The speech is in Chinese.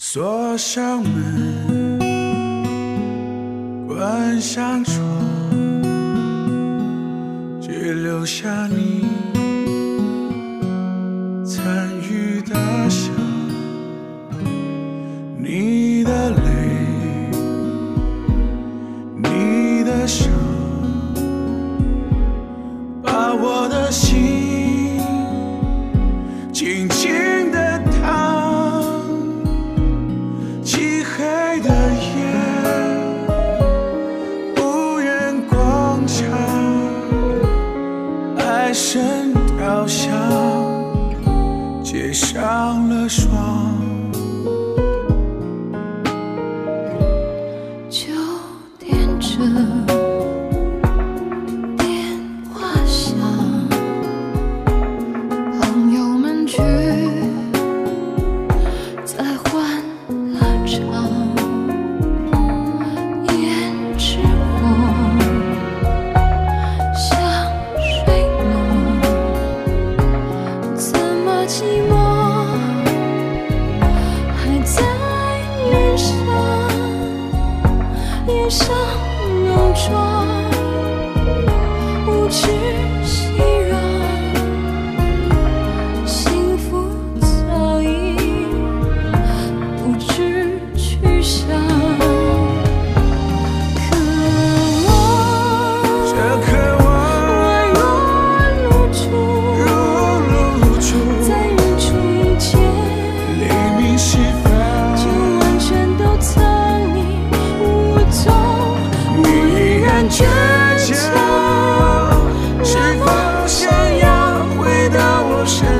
锁上门，关上窗，只留下你参与的笑，你的泪，你的伤，把我的心紧紧地烫。漆黑的夜，无人广场，爱神雕像结上了霜。 就点着电话响，朋友们聚在欢乐场，胭脂红，香水浓，怎么寂寞还在脸上，脸上浓妆，无知熙攘，幸福早已不知去向。渴望， 这渴望宛若露珠，在日出以前， 黎明时分， 就完全都藏匿无踪。 你依然倔强，是否想要回到我身